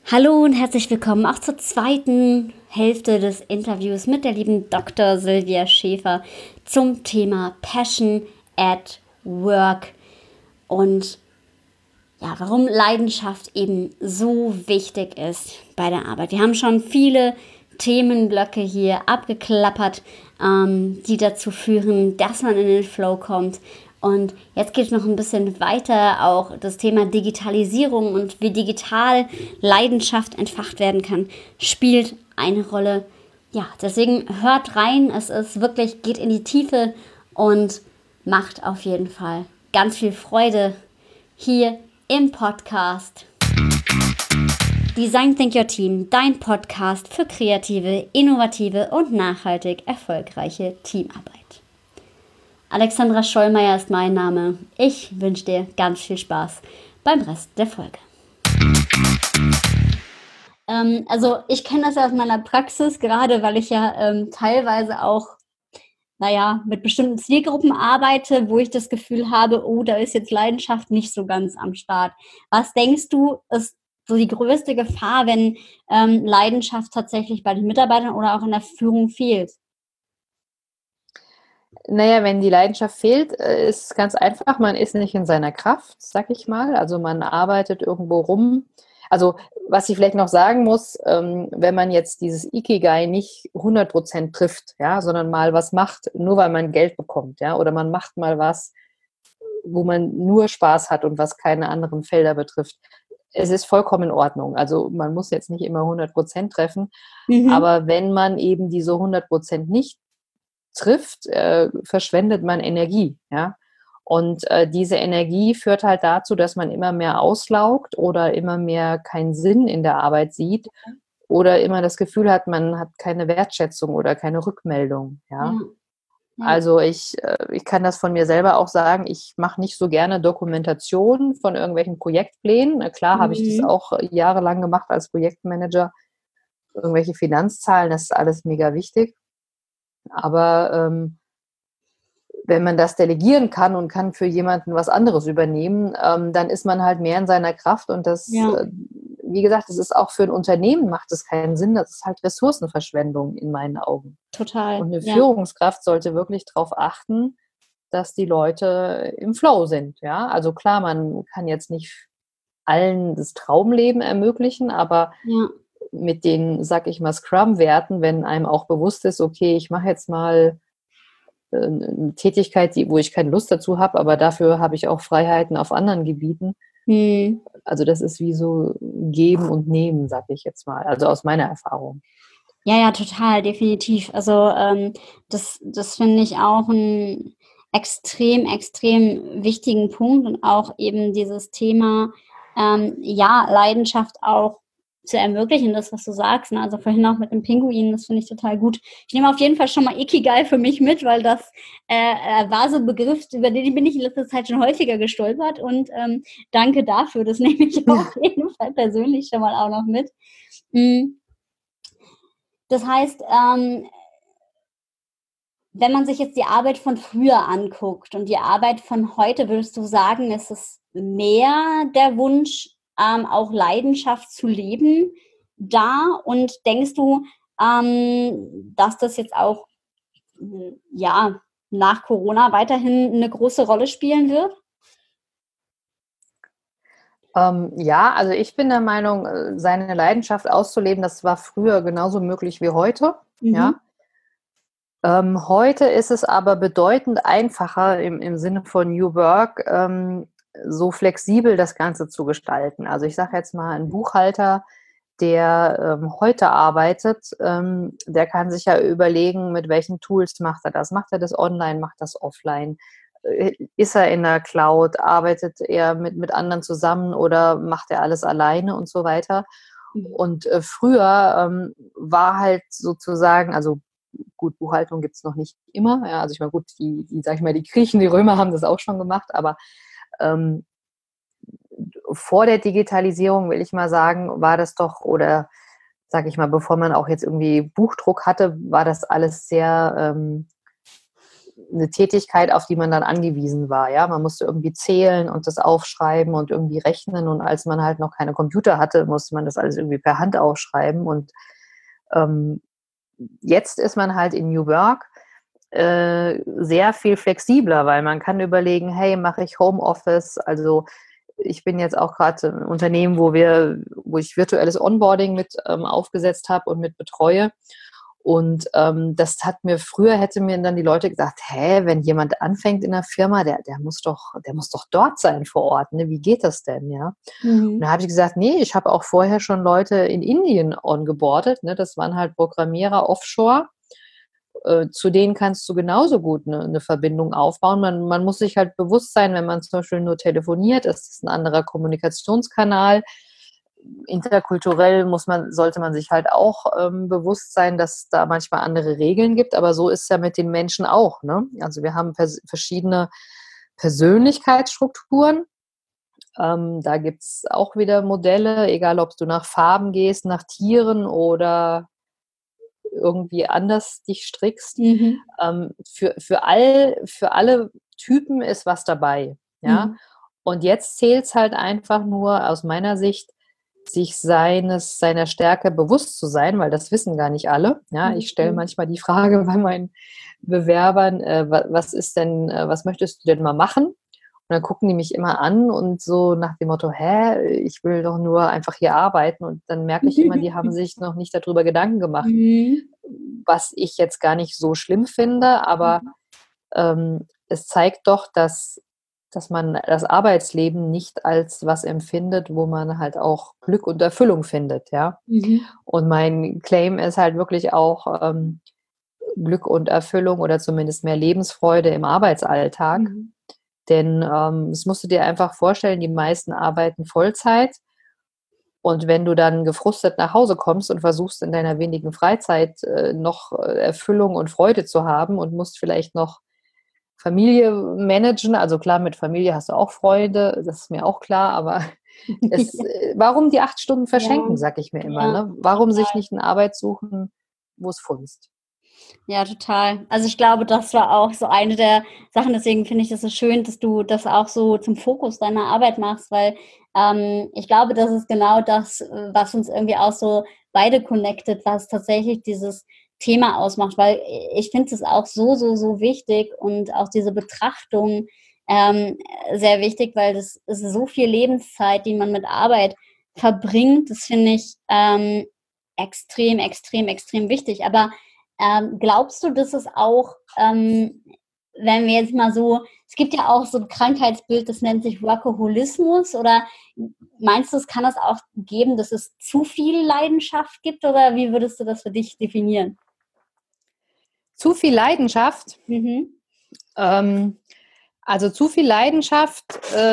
Hallo und herzlich willkommen auch zur zweiten Hälfte des Interviews mit der lieben Dr. Silvia Schäfer zum Thema Passion at Work und ja, warum Leidenschaft eben so wichtig ist bei der Arbeit. Wir haben schon viele Themenblöcke hier abgeklappert, die dazu führen, dass man in den Flow kommt. Und jetzt geht es noch ein bisschen weiter, auch das Thema Digitalisierung und wie digital Leidenschaft entfacht werden kann, spielt eine Rolle. Ja, deswegen hört rein, es ist wirklich, geht in die Tiefe und macht auf jeden Fall ganz viel Freude hier im Podcast. Design Think Your Team, dein Podcast für kreative, innovative und nachhaltig erfolgreiche Teamarbeit. Alexandra Schollmeier ist mein Name. Ich wünsche dir ganz viel Spaß beim Rest der Folge. Also ich kenne das ja aus meiner Praxis, gerade weil ich ja teilweise auch mit bestimmten Zielgruppen arbeite, wo ich das Gefühl habe, oh, da ist jetzt Leidenschaft nicht so ganz am Start. Was denkst du, ist so die größte Gefahr, wenn Leidenschaft tatsächlich bei den Mitarbeitern oder auch in der Führung fehlt? Naja, wenn die Leidenschaft fehlt, ist ganz einfach, man ist nicht in seiner Kraft, sag ich mal. Also man arbeitet irgendwo rum. Also was ich vielleicht noch sagen muss, wenn man jetzt dieses Ikigai nicht 100% trifft, ja, sondern mal was macht, nur weil man Geld bekommt, ja, oder man macht mal was, wo man nur Spaß hat und was keine anderen Felder betrifft. Es ist vollkommen in Ordnung. Also man muss jetzt nicht immer 100% treffen, aber wenn man eben diese 100% nicht trifft, verschwendet man Energie, ja. Und diese Energie führt halt dazu, dass man immer mehr auslaugt oder immer mehr keinen Sinn in der Arbeit sieht oder immer das Gefühl hat, man hat keine Wertschätzung oder keine Rückmeldung, ja. Ja. Also ich kann das von mir selber auch sagen, ich mache nicht so gerne Dokumentation von irgendwelchen Projektplänen. Na klar habe ich das auch jahrelang gemacht als Projektmanager, irgendwelche Finanzzahlen, das ist alles mega wichtig. Aber wenn man das delegieren kann und kann für jemanden was anderes übernehmen, dann ist man halt mehr in seiner Kraft und das, Ja, wie gesagt, das ist auch für ein Unternehmen macht es keinen Sinn, das ist halt Ressourcenverschwendung in meinen Augen. total. Und eine Ja. Führungskraft sollte wirklich darauf achten, dass die Leute im Flow sind, ja. Also klar, man kann jetzt nicht allen das Traumleben ermöglichen, aber Ja. mit den, sag ich mal, Scrum-Werten, wenn einem auch bewusst ist, okay, ich mache jetzt mal eine Tätigkeit, wo ich keine Lust dazu habe, aber dafür habe ich auch Freiheiten auf anderen Gebieten. Hm. Also das ist wie so Geben und Nehmen, sag ich jetzt mal, also aus meiner Erfahrung. Ja, total, definitiv. Also das finde ich auch einen extrem, extrem wichtigen Punkt und auch eben dieses Thema, Leidenschaft auch zu ermöglichen, das, was du sagst. Ne? Also vorhin auch mit dem Pinguin, das finde ich total gut. Ich nehme auf jeden Fall schon mal Ikigai für mich mit, weil das war so ein Begriff, über den bin ich in letzter Zeit schon häufiger gestolpert und danke dafür. Das nehme ich auf jeden Fall persönlich schon mal auch noch mit. Mhm. Das heißt, wenn man sich jetzt die Arbeit von früher anguckt und die Arbeit von heute, würdest du sagen, ist es mehr der Wunsch, auch Leidenschaft zu leben da? Und denkst du, dass das jetzt auch nach Corona weiterhin eine große Rolle spielen wird? Ja, also ich bin der Meinung, seine Leidenschaft auszuleben, das war früher genauso möglich wie heute. Mhm. Ja. Heute ist es aber bedeutend einfacher im Sinne von New Work, so flexibel das Ganze zu gestalten. Also ich sage jetzt mal, ein Buchhalter, der heute arbeitet, der kann sich ja überlegen, mit welchen Tools macht er das. Macht er das online, macht das offline? Ist er in der Cloud? Arbeitet er mit anderen zusammen oder macht er alles alleine und so weiter? Mhm. Und früher war halt sozusagen, also gut, Buchhaltung gibt es noch nicht immer. Ja, also ich meine, gut, sag ich mal, die Griechen, die Römer haben das auch schon gemacht, aber ähm, vor der Digitalisierung, will ich mal sagen, war das doch, oder sag ich mal, bevor man auch jetzt irgendwie Buchdruck hatte, war das alles sehr eine Tätigkeit, auf die man dann angewiesen war. Ja? Man musste irgendwie zählen und das aufschreiben und irgendwie rechnen. Und als man halt noch keine Computer hatte, musste man das alles irgendwie per Hand aufschreiben. Und ähm, jetzt ist man halt in New Work sehr viel flexibler, weil man kann überlegen, hey, mache ich Homeoffice? Also ich bin jetzt auch gerade im Unternehmen, wo ich virtuelles Onboarding mit aufgesetzt habe und mit betreue. Und früher hätte mir dann die Leute gesagt, hä, wenn jemand anfängt in der Firma, der muss doch dort sein vor Ort, ne? Wie geht das denn, ja? Und da habe ich gesagt, nee, ich habe auch vorher schon Leute in Indien ongeboardet, ne? Das waren halt Programmierer offshore. Zu denen kannst du genauso gut eine Verbindung aufbauen. Man muss sich halt bewusst sein, wenn man zum Beispiel nur telefoniert, ist das ein anderer Kommunikationskanal. Interkulturell sollte man sich halt auch bewusst sein, dass da manchmal andere Regeln gibt, aber so ist es ja mit den Menschen auch, ne? Also wir haben verschiedene Persönlichkeitsstrukturen. Da gibt es auch wieder Modelle, egal ob du nach Farben gehst, nach Tieren oder irgendwie anders dich strickst. Für alle Typen ist was dabei. Ja? Und jetzt zählt es halt einfach nur aus meiner Sicht, sich seiner Stärke bewusst zu sein, weil das wissen gar nicht alle. Ja? Ich stelle manchmal die Frage bei meinen Bewerbern, was möchtest du denn mal machen? Und dann gucken die mich immer an und so nach dem Motto, ich will doch nur einfach hier arbeiten. Und dann merke ich immer, die haben sich noch nicht darüber Gedanken gemacht, was ich jetzt gar nicht so schlimm finde. Aber es zeigt doch, dass man das Arbeitsleben nicht als was empfindet, wo man halt auch Glück und Erfüllung findet. Ja? Und mein Claim ist halt wirklich auch Glück und Erfüllung oder zumindest mehr Lebensfreude im Arbeitsalltag. Denn das musst du dir einfach vorstellen, die meisten arbeiten Vollzeit. Und wenn du dann gefrustet nach Hause kommst und versuchst in deiner wenigen Freizeit noch Erfüllung und Freude zu haben und musst vielleicht noch Familie managen, also klar, mit Familie hast du auch Freude, das ist mir auch klar, aber warum die 8 Stunden verschenken, sag ich mir immer. Ne? Warum sich nicht eine Arbeit suchen, wo es funzt? Ja, total. Also ich glaube, das war auch so eine der Sachen, deswegen finde ich das so schön, dass du das auch so zum Fokus deiner Arbeit machst, weil ich glaube, das ist genau das, was uns irgendwie auch so beide connected, was tatsächlich dieses Thema ausmacht, weil ich finde es auch so wichtig und auch diese Betrachtung sehr wichtig, weil das ist so viel Lebenszeit, die man mit Arbeit verbringt. Das finde ich extrem wichtig. Aber glaubst du, dass es auch, wenn wir jetzt mal so, es gibt ja auch so ein Krankheitsbild, das nennt sich Workaholismus, oder meinst du, es kann es auch geben, dass es zu viel Leidenschaft gibt, oder wie würdest du das für dich definieren? Zu viel Leidenschaft? Also zu viel Leidenschaft,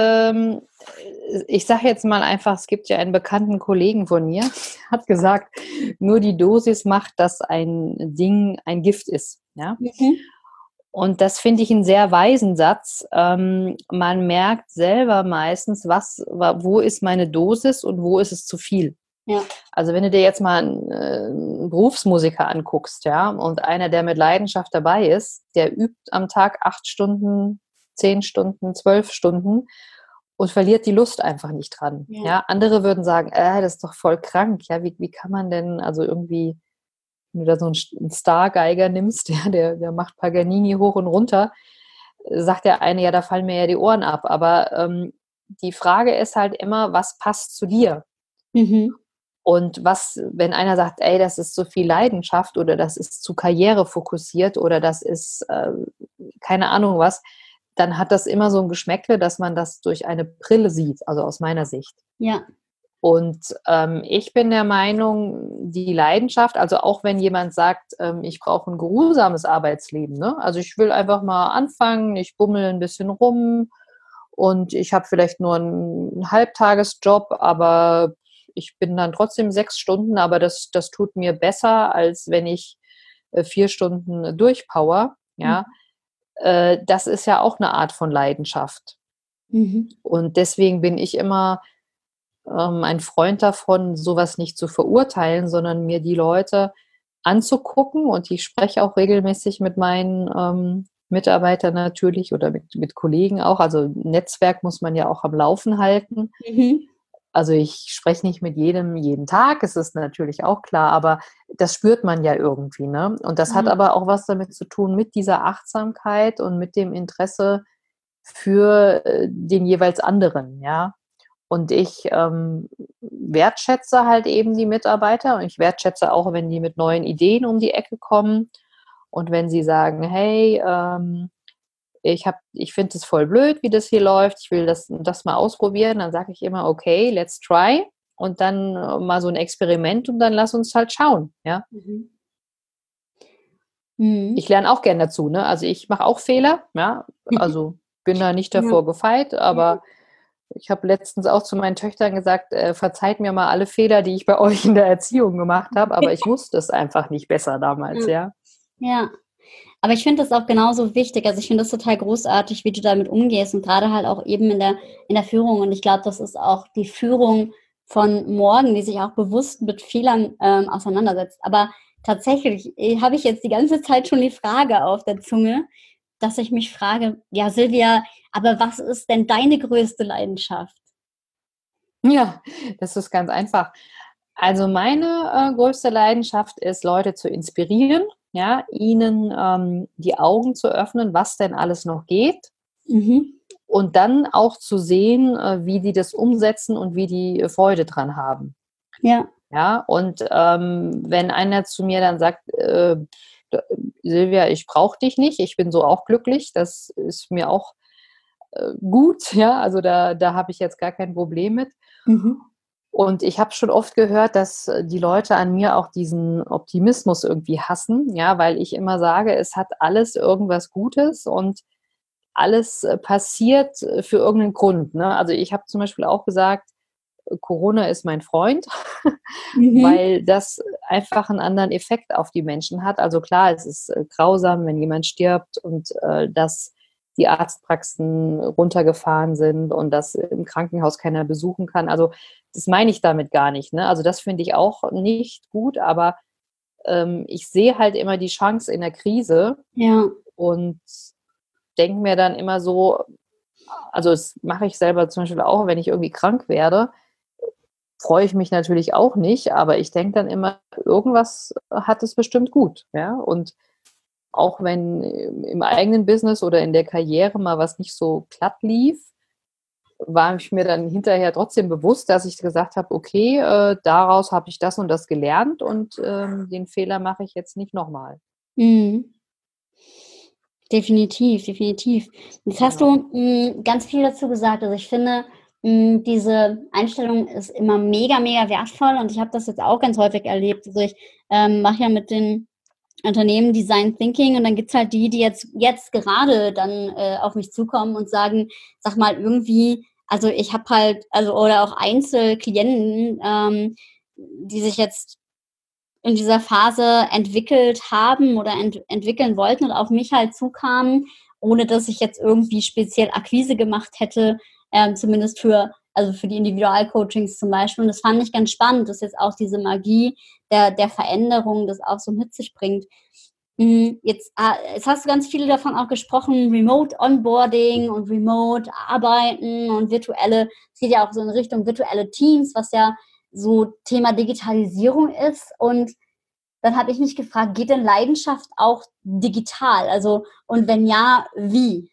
ich sage jetzt mal einfach, es gibt ja einen bekannten Kollegen von mir, hat gesagt, nur die Dosis macht, dass ein Ding ein Gift ist. Ja? Und das finde ich einen sehr weisen Satz. Man merkt selber meistens, wo ist meine Dosis und wo ist es zu viel. Ja. Also wenn du dir jetzt mal einen Berufsmusiker anguckst, ja, und einer, der mit Leidenschaft dabei ist, der übt am Tag 8 Stunden, 10 Stunden, 12 Stunden und verliert die Lust einfach nicht dran. Ja, andere würden sagen, das ist doch voll krank. Ja, wie kann man denn, also irgendwie, wenn du da so einen Stargeiger nimmst, ja, der macht Paganini hoch und runter, sagt der eine, ja, da fallen mir ja die Ohren ab. Aber die Frage ist halt immer, was passt zu dir? Und wenn einer sagt, ey, das ist so viel Leidenschaft oder das ist zu karrierefokussiert oder das ist keine Ahnung was, dann hat das immer so ein Geschmäckle, dass man das durch eine Brille sieht, also aus meiner Sicht. Ja. Und ich bin der Meinung, die Leidenschaft, also auch wenn jemand sagt, ich brauche ein geruhsames Arbeitsleben, ne? Also ich will einfach mal anfangen, ich bummel ein bisschen rum und ich habe vielleicht nur einen Halbtagesjob, aber ich bin dann trotzdem 6 Stunden, aber das tut mir besser, als wenn ich 4 Stunden durchpower, ja. Das ist ja auch eine Art von Leidenschaft. Und deswegen bin ich immer ein Freund davon, sowas nicht zu verurteilen, sondern mir die Leute anzugucken, und ich spreche auch regelmäßig mit meinen Mitarbeiter natürlich oder mit Kollegen auch. Also Netzwerk muss man ja auch am Laufen halten. Mhm. Also ich spreche nicht mit jedem jeden Tag, es ist natürlich auch klar, aber das spürt man ja irgendwie, ne? Und das hat Ja. aber auch was damit zu tun mit dieser Achtsamkeit und mit dem Interesse für, den jeweils anderen, ja? Und ich, wertschätze halt eben die Mitarbeiter und ich wertschätze auch, wenn die mit neuen Ideen um die Ecke kommen und wenn sie sagen: „Hey, ich finde es voll blöd, wie das hier läuft. Ich will das mal ausprobieren.“ Dann sage ich immer: „Okay, let's try.“ Und dann, mal so ein Experiment und dann lass uns halt schauen, ja? Mhm. Mhm. Ich lerne auch gern dazu, ne? Also, ich mache auch Fehler, ja? Also, bin da nicht Ja. davor gefeit, Ja. aber ich habe letztens auch zu meinen Töchtern gesagt: „Verzeiht mir mal alle Fehler, die ich bei euch in der Erziehung gemacht habe, aber ich wusste es einfach nicht besser damals“, Ja. ja? Ja. Aber ich finde das auch genauso wichtig. Also, ich finde das total großartig, wie du damit umgehst und gerade halt auch eben in der Führung. Und ich glaube, das ist auch die Führung von morgen, die sich auch bewusst mit Fehlern, auseinandersetzt. Aber tatsächlich, habe ich jetzt die ganze Zeit schon die Frage auf der Zunge, dass ich mich frage: „Ja, Silvia, aber was ist denn deine größte Leidenschaft?“ Ja, das ist ganz einfach. Also, meine, größte Leidenschaft ist, Leute zu inspirieren, ja, ihnen, die Augen zu öffnen, was denn alles noch geht Mhm. und dann auch zu sehen, wie die das umsetzen und wie die Freude dran haben. Ja. Ja, und, wenn einer zu mir dann sagt, d „Silvia, ich brauche dich nicht, ich bin so auch glücklich“, das ist mir auch, gut, ja, also da habe ich jetzt gar kein Problem mit. Mhm. Und ich habe schon oft gehört, dass, die Leute an mir auch diesen Optimismus irgendwie hassen, ja, weil ich immer sage, es hat alles irgendwas Gutes und alles, passiert, für irgendeinen Grund, ne? Also, ich habe zum Beispiel auch gesagt, Corona ist mein Freund, Mhm. weil das einfach einen anderen Effekt auf die Menschen hat. Also, klar, es ist, grausam, wenn jemand stirbt und, dass die Arztpraxen runtergefahren sind und dass im Krankenhaus keiner besuchen kann. Also, das meine ich damit gar nicht, ne? Also, das finde ich auch nicht gut, aber, ich sehe halt immer die Chance in der Krise Ja. und denke mir dann immer so, also, das mache ich selber zum Beispiel auch, wenn ich irgendwie krank werde, freue ich mich natürlich auch nicht, aber ich denke dann immer, irgendwas hat es bestimmt gut, ja? Und auch wenn im eigenen Business oder in der Karriere mal was nicht so glatt lief, war ich mir dann hinterher trotzdem bewusst, dass ich gesagt habe: „Okay, daraus habe ich das und das gelernt und, den Fehler mache ich jetzt nicht noch mal.“ Mhm. Definitiv, definitiv. Jetzt hast Genau. du, ganz viel dazu gesagt. Also, ich finde, diese Einstellung ist immer mega, mega wertvoll und ich habe das jetzt auch ganz häufig erlebt. Also, ich, mache ja mit den Unternehmen Design Thinking und dann gibt's halt die, die jetzt gerade dann, auf mich zukommen und sagen: „Sag mal, irgendwie also, ich habe halt“ also, oder auch Einzelklienten, die sich jetzt in dieser Phase entwickelt haben oder entwickeln wollten und auf mich halt zukamen, ohne dass ich jetzt irgendwie speziell Akquise gemacht hätte, zumindest für die Individualcoachings zum Beispiel. Und das fand ich ganz spannend, dass jetzt auch diese Magie der Veränderung das auch so mit sich bringt. Jetzt hast du ganz viele davon auch gesprochen, Remote Onboarding und Remote Arbeiten und es geht ja auch so in Richtung virtuelle Teams, was ja so Thema Digitalisierung ist. Und dann habe ich mich gefragt, geht denn Leidenschaft auch digital? Also, und wenn ja, wie?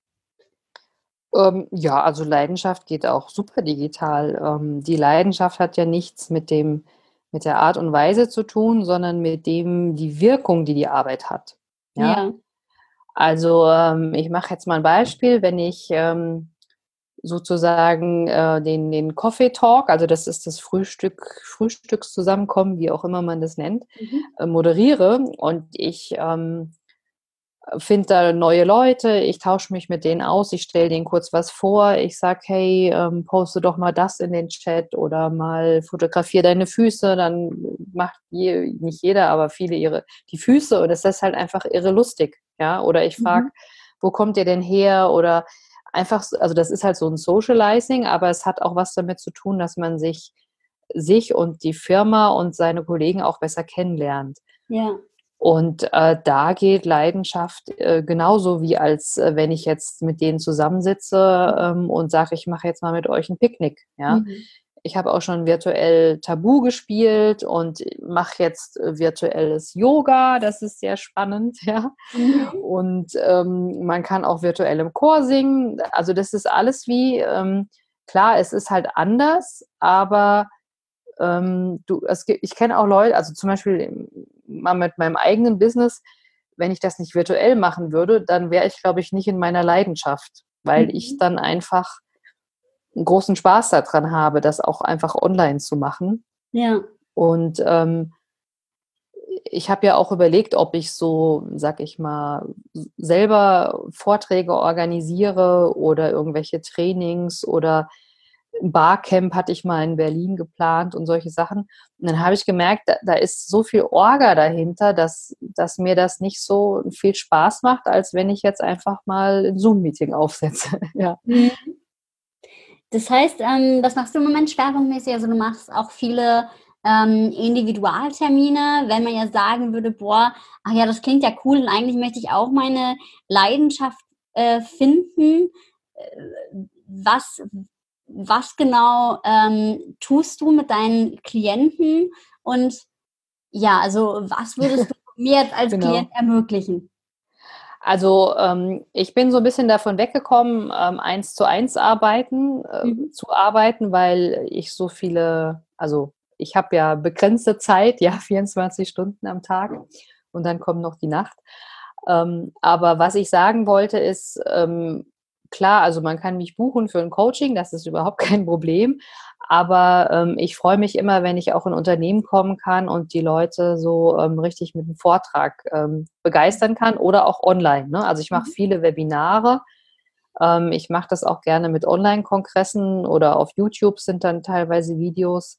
Ja, also Leidenschaft geht auch super digital. Die Leidenschaft hat ja nichts mit der Art und Weise zu tun, sondern mit dem die Wirkung, die die Arbeit hat, ja? Ja. Also, ich mache jetzt mal ein Beispiel, wenn ich, sozusagen, den Coffee Talk, also das ist das Frühstückszusammenkommen, wie auch immer man das nennt, Mhm. moderiere und ich, finde da neue Leute, ich tausche mich mit denen aus, ich stelle denen kurz was vor, ich sage: „Hey, poste doch mal das in den Chat oder mal fotografiere deine Füße“, dann macht nicht jeder, aber viele die Füße und es ist halt einfach irre lustig, ja? Oder ich frage: Mhm. „Wo kommt ihr denn her?“ Oder einfach also, das ist halt so ein Socializing, aber es hat auch was damit zu tun, dass man sich und die Firma und seine Kollegen auch besser kennenlernt. Ja. Und, da geht Leidenschaft, genauso wie als, wenn ich jetzt mit denen zusammensitze, und sage: „Ich mache jetzt mal mit euch ein Picknick", ja? Mhm. Ich habe auch schon virtuell Tabu gespielt und mache jetzt, virtuelles Yoga. Das ist sehr spannend, ja. Mhm. Und, man kann auch virtuell im Chor singen. Also, das ist alles wie klar, es ist halt anders, aber ich kenne auch Leute, also zum Beispiel mal mit meinem eigenen Business, wenn ich das nicht virtuell machen würde, dann wäre ich, glaube ich, nicht in meiner Leidenschaft, weil ich Mhm. dann einfach einen großen Spaß daran habe, das auch einfach online zu machen. Ja. Und ich habe ja auch überlegt, ob ich so, sag ich mal, selber Vorträge organisiere oder irgendwelche Trainings oder 'n Barcamp hatte ich mal in Berlin geplant und solche Sachen. Und dann habe ich gemerkt, da ist so viel Orga dahinter, dass mir das nicht so viel Spaß macht, als wenn ich jetzt einfach mal 'n Zoom-Meeting aufsetze, ja. Mhm. Das heißt, was machst du im Moment schwerpunktmäßig? Also, du machst auch viele, Individualtermine, wenn man ja sagen würde: „Boah, ach ja, das klingt ja cool und eigentlich möchte ich auch meine Leidenschaft, finden.“ Was was genau, tust du mit deinen Klienten? Und ja, also, was würdest du mir jetzt als Klient Genau. ermöglichen? Also, ich bin so 'n bisschen davon weggekommen, Eins-zu-eins Mhm. zu arbeiten, weil ich so viele, also, ich habe ja begrenzte Zeit, ja, 24 Stunden am Tag und dann kommt noch die Nacht. Aber was ich sagen wollte, ist, klar, also, man kann mich buchen für 'n Coaching, das ist überhaupt kein Problem. Aber, ich freue mich immer, wenn ich auch in Unternehmen kommen kann und die Leute so, richtig mit 'nem Vortrag, begeistern kann oder auch online, ne? Also, ich mache Mhm. viele Webinare. Ich mache das auch gerne mit Online-Kongressen oder auf YouTube sind dann teilweise Videos,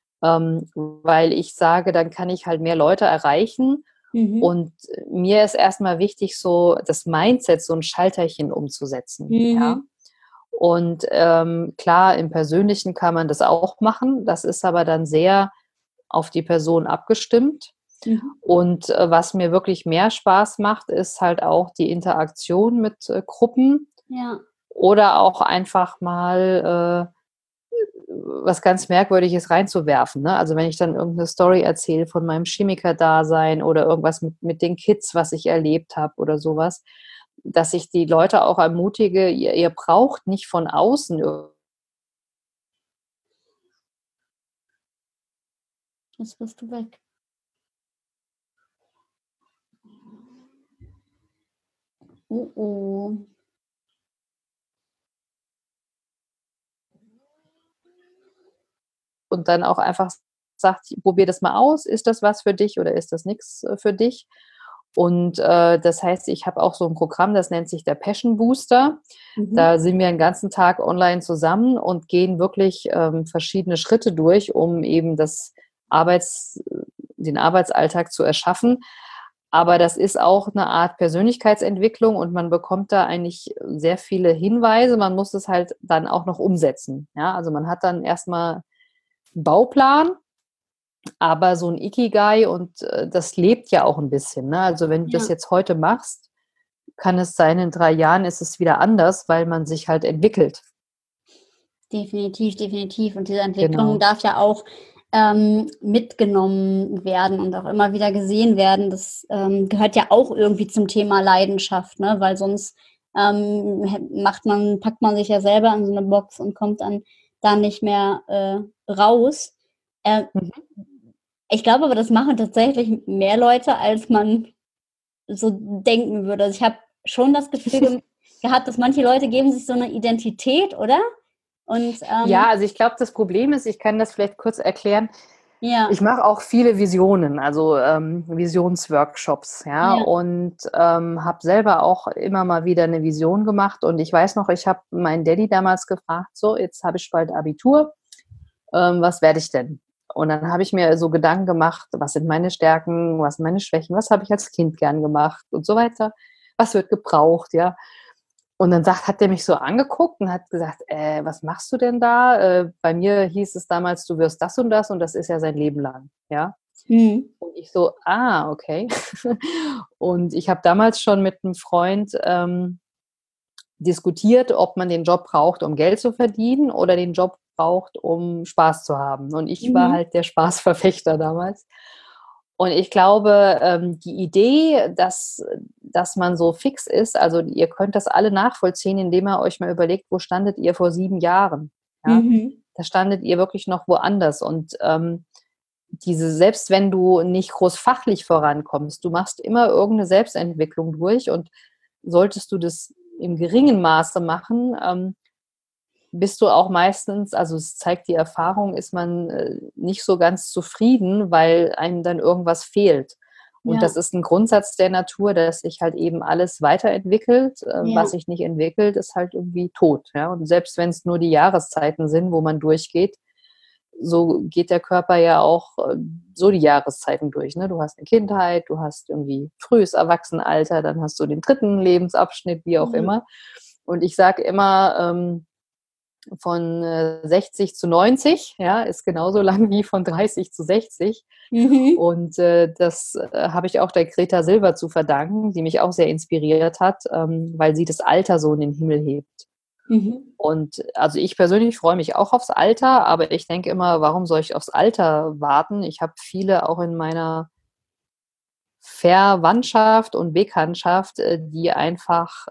weil ich sage, dann kann ich halt mehr Leute erreichen. Mhm. Und mir ist erst mal wichtig, so das Mindset, so 'n Schalterchen umzusetzen, ja? Mhm. Und, klar, im Persönlichen kann man das auch machen. Das ist aber dann sehr auf die Person abgestimmt. Mhm. Und, was mir wirklich mehr Spaß macht, ist halt auch die Interaktion mit, Gruppen Ja. oder auch einfach mal, was ganz Merkwürdiges reinzuwerfen, ne? Also, wenn ich dann irgend 'ne Story erzähle von meinem Chemikerdasein oder irgendwas mit den Kids, was ich erlebt habe oder so was, dass ich die Leute auch ermutige, ihr braucht nicht von außen Jetzt bist du weg. Oh, oh. und dann auch einfach sagt: „Probier das mal aus. Ist das was für dich oder ist das nix, für dich?" Und, das heißt, ich habe auch so 'n Programm, das nennt sich der Passion Booster. Mhm. Da sind wir 'n ganzen Tag online zusammen und gehen wirklich, verschiedene Schritte durch, um eben Arbeits den Arbeitsalltag zu erschaffen. Aber das ist auch 'ne Art Persönlichkeitsentwicklung und man bekommt da eigentlich sehr viele Hinweise. Man muss es halt dann auch noch umsetzen, ja? Also, man hat dann erst mal 'n Bauplan, aber so 'n Ikigai und, das lebt ja auch 'n bisschen, ne? Also, wenn du das Ja, jetzt heute machst, kann es sein, in 3 Jahren ist es wieder anders, weil man sich halt entwickelt. definitiv, definitiv. Und diese Entwicklung Genau. darf ja auch, mitgenommen werden und auch immer wieder gesehen werden. Das, gehört ja auch irgendwie zum Thema Leidenschaft, ne? Weil sonst, hä packt man sich ja selber in so 'ne Box und kommt dann da nicht mehr, raus. Äh, Mhm. Ich glaube aber, das machen tatsächlich mehr Leute, als man so denken würde. Also, ich habe schon das Gefühl gehabt, dass manche Leute geben sich so 'ne Identität, oder? Und, Ja, also, ich glaube, das Problem ist, ich kann das vielleicht kurz erklären. ja, Ich mache auch viele Visionen, also, Visionsworkshops, ja, ja, und, habe selber auch immer mal wieder 'ne Vision gemacht und ich weiß noch, ich habe meinen Daddy damals gefragt: „So, jetzt habe ich bald Abitur, was werde ich denn?" Und dann habe ich mir so Gedanken gemacht: „Was sind meine Stärken? Was sind meine Schwächen? Was habe ich als Kind gern gemacht?" und so weiter. „Was wird gebraucht?", ja? Und dann hat der mich so angeguckt und hat gesagt: was machst du denn da?" Bei mir hieß es damals: „Du wirst das und das" und das ist ja sein Leben lang, ja? Mhm. Und ich so, okay. Und ich habe damals schon mit einem Freund diskutiert, ob man den Job braucht, um Geld zu verdienen oder den Job braucht, um Spaß zu haben. Und ich war Mhm. halt der Spaßverfechter damals. Und ich glaube, die Idee, dass man so fix ist, also ihr könnt das alle nachvollziehen, indem ihr euch mal überlegt, wo standet ihr vor 7 Jahren? Ja, Mhm. da standet ihr wirklich noch woanders. Und selbst wenn du nicht groß fachlich vorankommst, du machst immer irgendeine Selbstentwicklung durch und solltest du das im geringen Maße machen, bist du auch meistens, also es zeigt die Erfahrung, ist man nicht so ganz zufrieden, weil einem dann irgendwas fehlt. Und Ja, das ist ein Grundsatz der Natur, dass sich halt eben alles weiterentwickelt. ja, Was sich nicht entwickelt, ist halt irgendwie tot. Ja? Und selbst wenn es nur die Jahreszeiten sind, wo man durchgeht, so geht der Körper ja auch so die Jahreszeiten durch. Ne? Du hast eine Kindheit, du hast irgendwie frühes Erwachsenenalter, dann hast du den dritten Lebensabschnitt, wie auch ja. immer. Und ich sage immer, von 60 zu 90, ja, ist genauso lang wie von 30 zu 60. Mhm. Und das habe ich auch der Greta Silber zu verdanken, die mich auch sehr inspiriert hat, weil sie das Alter so in den Himmel hebt. Mhm. Und also ich persönlich freue mich auch aufs Alter, aber ich denke immer, warum soll ich aufs Alter warten? Ich habe viele auch in meiner Verwandtschaft und Bekanntschaft, die einfach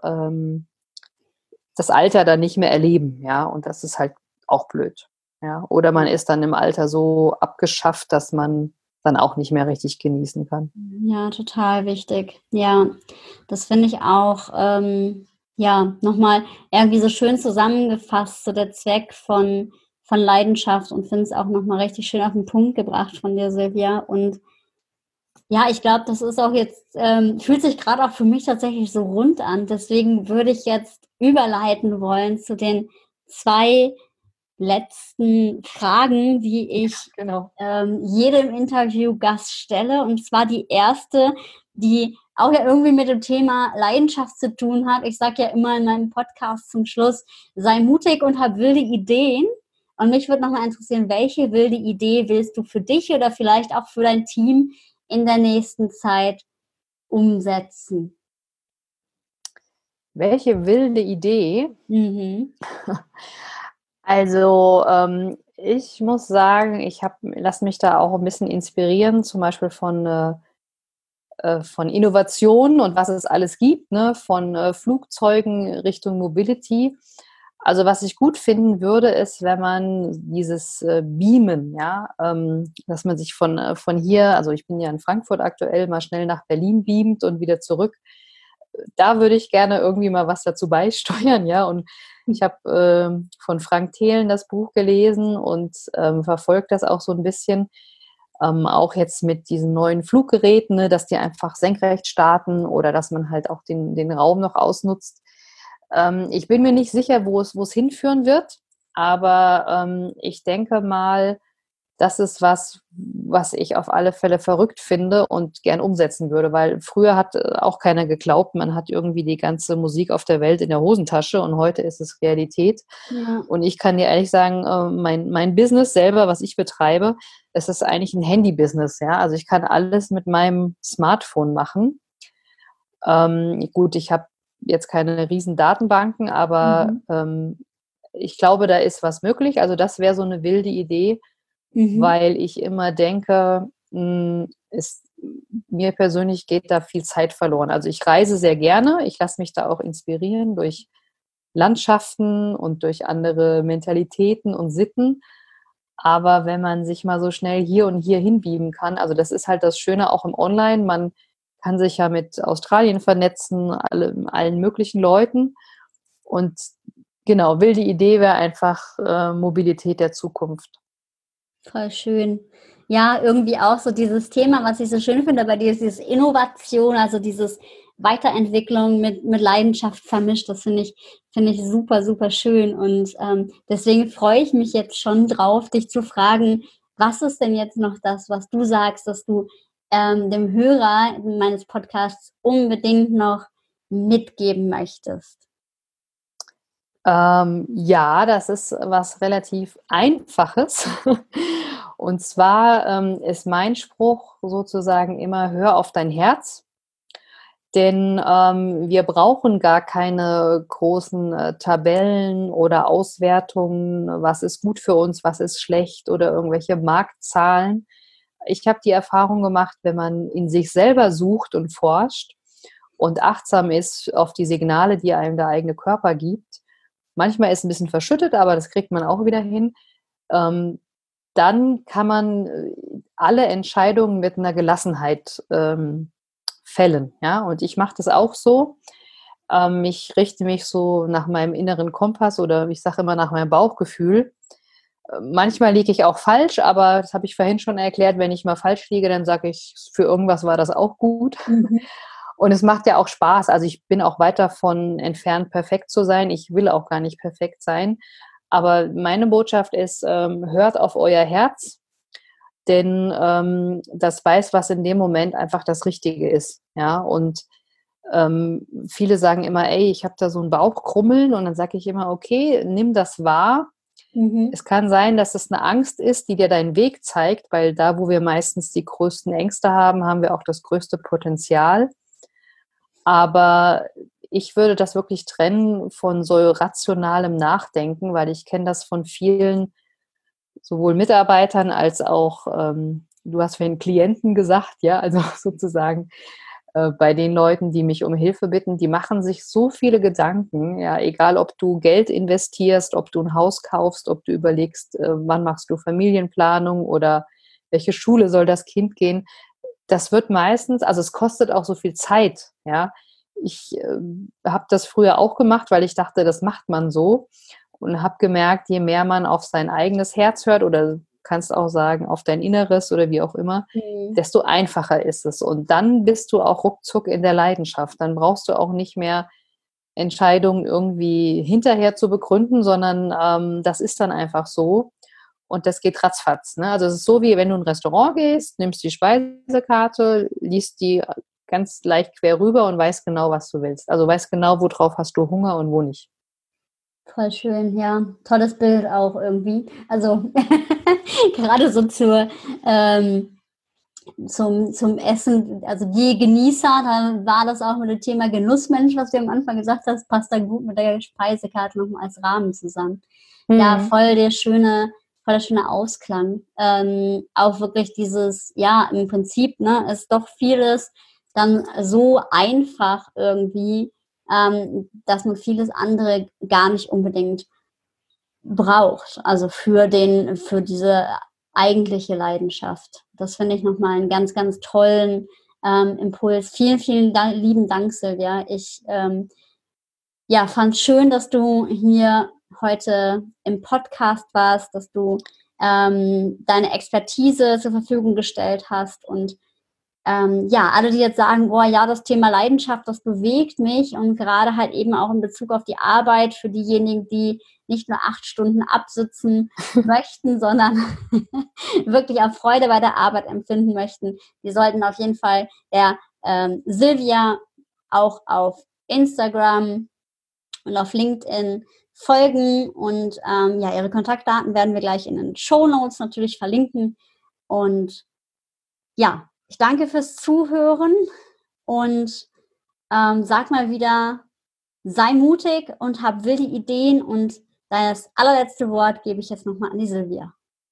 das Alter dann nicht mehr erleben, ja, und das ist halt auch blöd, ja. Oder man ist dann im Alter so abgeschafft, dass man dann auch nicht mehr richtig genießen kann. Ja, total wichtig. Ja, das finde ich auch, ja, nochmal irgendwie so schön zusammengefasst, so der Zweck von Leidenschaft und finde es auch nochmal richtig schön auf den Punkt gebracht von dir, Silvia. Und ja, ich glaube, das ist auch jetzt, fühlt sich gerade auch für mich tatsächlich so rund an. Deswegen würde ich jetzt überleiten wollen zu den zwei letzten Fragen, die ich Genau. jedem Interviewgast stelle. Und zwar die erste, die auch ja irgendwie mit dem Thema Leidenschaft zu tun hat. Ich sage ja immer in meinem Podcast zum Schluss, sei mutig und hab wilde Ideen. Und mich würde nochmal interessieren, welche wilde Idee willst du für dich oder vielleicht auch für dein Team in der nächsten Zeit umsetzen? Welche wilde Idee. Mhm. Also, ich muss sagen, ich lasse mich da auch ein bisschen inspirieren, zum Beispiel von Innovationen und was es alles gibt, ne? Von Flugzeugen Richtung Mobility. Also was ich gut finden würde, ist, wenn man dieses Beamen, ja, dass man sich von hier, also ich bin ja in Frankfurt aktuell, mal schnell nach Berlin beamt und wieder zurück. Da würde ich gerne irgendwie mal was dazu beisteuern, ja. Und ich habe von Frank Thelen das Buch gelesen und verfolge das auch so ein bisschen. Auch jetzt mit diesen neuen Fluggeräten, ne, dass die einfach senkrecht starten oder dass man halt auch den Raum noch ausnutzt. Ich bin mir nicht sicher, wo es hinführen wird, aber ich denke mal, das ist was ich auf alle Fälle verrückt finde und gern umsetzen würde, weil früher hat auch keiner geglaubt, man hat irgendwie die ganze Musik auf der Welt in der Hosentasche und heute ist es Realität. Ja, Und ich kann dir ehrlich sagen, mein Business selber, was ich betreibe, es ist eigentlich ein Handy-Business, ja. Also ich kann alles mit meinem Smartphone machen. Gut, ich habe jetzt keine riesen Datenbanken, aber mhm. ich glaube, da ist was möglich. Also das wäre so eine wilde Idee, Mhm. weil ich immer denke, mir persönlich geht da viel Zeit verloren. Also ich reise sehr gerne, ich lasse mich da auch inspirieren durch Landschaften und durch andere Mentalitäten und Sitten. Aber wenn man sich mal so schnell hier und hier hinbeamen kann, also das ist halt das Schöne auch im Online, man kann sich ja mit Australien vernetzen, allen möglichen Leuten. Und genau, wilde Idee wäre einfach Mobilität der Zukunft. Voll schön. Ja, irgendwie auch so dieses Thema, was ich so schön finde bei dir, ist dieses Innovation, also dieses Weiterentwicklung mit Leidenschaft vermischt. Das finde ich super, super schön. Und deswegen freue ich mich jetzt schon drauf, dich zu fragen, was ist denn jetzt noch das, was du sagst, dass du dem Hörer meines Podcasts unbedingt noch mitgeben möchtest? Ja, das ist was relativ Einfaches. Und zwar ist mein Spruch sozusagen immer: Hör auf dein Herz, denn wir brauchen gar keine großen Tabellen oder Auswertungen, was ist gut für uns, was ist schlecht oder irgendwelche Marktzahlen. Ich habe die Erfahrung gemacht, wenn man in sich selber sucht und forscht und achtsam ist auf die Signale, die einem der eigene Körper gibt. Manchmal ist ein bisschen verschüttet, aber das kriegt man auch wieder hin. Ähm, Dann kann man alle Entscheidungen mit einer Gelassenheit fällen. Ja? Und ich mache das auch so. Ich richte mich so nach meinem inneren Kompass oder ich sage immer nach meinem Bauchgefühl. Manchmal liege ich auch falsch, aber das habe ich vorhin schon erklärt, wenn ich mal falsch liege, dann sage ich, für irgendwas war das auch gut. Mhm. Und es macht ja auch Spaß. Also ich bin auch weit davon entfernt, perfekt zu sein. Ich will auch gar nicht perfekt sein. Aber meine Botschaft ist, hört auf euer Herz, denn das weiß, was in dem Moment einfach das Richtige ist. Ja, und viele sagen immer, ey, ich habe da so ein Bauchkrummeln und dann sage ich immer, okay, nimm das wahr. Mhm. Es kann sein, dass es eine Angst ist, die dir deinen Weg zeigt, weil da, wo wir meistens die größten Ängste haben, haben wir auch das größte Potenzial. Aber ich würde das wirklich trennen von so rationalem Nachdenken, weil ich kenne das von vielen, sowohl Mitarbeitern als auch, du hast vorhin Klienten gesagt, ja, also sozusagen bei den Leuten, die mich um Hilfe bitten, die machen sich so viele Gedanken, ja, egal ob du Geld investierst, ob du ein Haus kaufst, ob du überlegst, wann machst du Familienplanung oder welche Schule soll das Kind gehen. Das wird meistens, also es kostet auch so viel Zeit, ja. Ich habe das früher auch gemacht, weil ich dachte, das macht man so und habe gemerkt, je mehr man auf sein eigenes Herz hört oder kannst auch sagen, auf dein Inneres oder wie auch immer, Mhm. desto einfacher ist es. Und dann bist du auch ruckzuck in der Leidenschaft. Dann brauchst du auch nicht mehr Entscheidungen irgendwie hinterher zu begründen, sondern das ist dann einfach so. Und das geht ratzfatz. Ne? Also es ist so, wie wenn du in ein Restaurant gehst, nimmst die Speisekarte, liest die ganz leicht quer rüber und weißt genau, was du willst. Also weißt genau, worauf hast du Hunger und wo nicht. Voll schön, ja. Tolles Bild auch irgendwie. Also gerade so zum Essen, also die Genießer, da war das auch mit dem Thema Genussmensch, was du am Anfang gesagt hast, passt da gut mit der Speisekarte nochmal als Rahmen zusammen. Ja, Mhm. voll der schöne Ausklang. Auch wirklich dieses, ja, im Prinzip, ne, ist doch vieles dann so einfach irgendwie, dass man vieles andere gar nicht unbedingt braucht, also für diese eigentliche Leidenschaft. Das finde ich nochmal einen ganz, ganz tollen Impuls. Vielen, vielen lieben Dank, Silvia. Ich ja, fand schön, dass du hier heute im Podcast warst, dass du deine Expertise zur Verfügung gestellt hast und ja, alle, die jetzt sagen, boah, ja, das Thema Leidenschaft, das bewegt mich und gerade halt eben auch in Bezug auf die Arbeit für diejenigen, die nicht nur 8 Stunden absitzen möchten, sondern wirklich auch Freude bei der Arbeit empfinden möchten, die sollten auf jeden Fall der Silvia auch auf Instagram und auf LinkedIn folgen und ja, ihre Kontaktdaten werden wir gleich in den Shownotes natürlich verlinken und ja, ich danke fürs Zuhören und sag mal wieder, sei mutig und hab wilde Ideen und das allerletzte Wort gebe ich jetzt nochmal an die Silvia.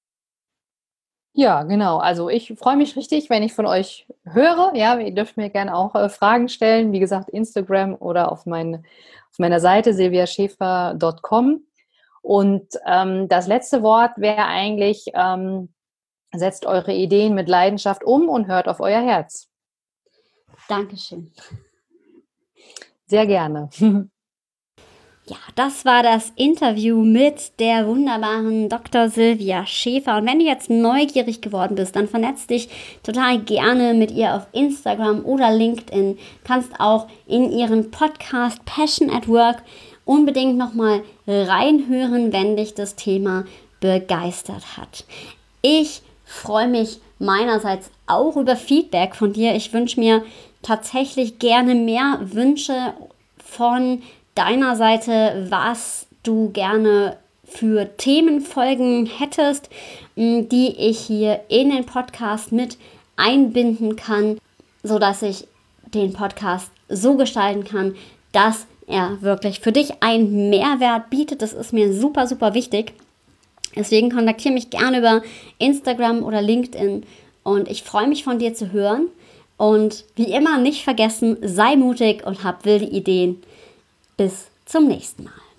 Ja, genau. Also ich freue mich richtig, wenn ich von euch höre. Ja, ihr dürft mir gerne auch Fragen stellen. Wie gesagt, Instagram oder auf meiner Seite silviaschäfer.com. Und das letzte Wort wäre eigentlich, setzt eure Ideen mit Leidenschaft um und hört auf euer Herz. Dankeschön. Sehr gerne. Ja, das war das Interview mit der wunderbaren Dr. Silvia Schäfer. Und wenn du jetzt neugierig geworden bist, dann vernetz dich total gerne mit ihr auf Instagram oder LinkedIn. Kannst auch in ihren Podcast Passion at Work unbedingt nochmal reinhören, wenn dich das Thema begeistert hat. Ich freue mich meinerseits auch über Feedback von dir. Ich wünsche mir tatsächlich gerne mehr Wünsche von deiner Seite, was du gerne für Themenfolgen hättest, die ich hier in den Podcast mit einbinden kann, sodass ich den Podcast so gestalten kann, dass er wirklich für dich einen Mehrwert bietet. Das ist mir super, super wichtig. Deswegen kontaktiere mich gerne über Instagram oder LinkedIn und ich freue mich von dir zu hören. Und wie immer nicht vergessen, sei mutig und hab wilde Ideen. Bis zum nächsten Mal.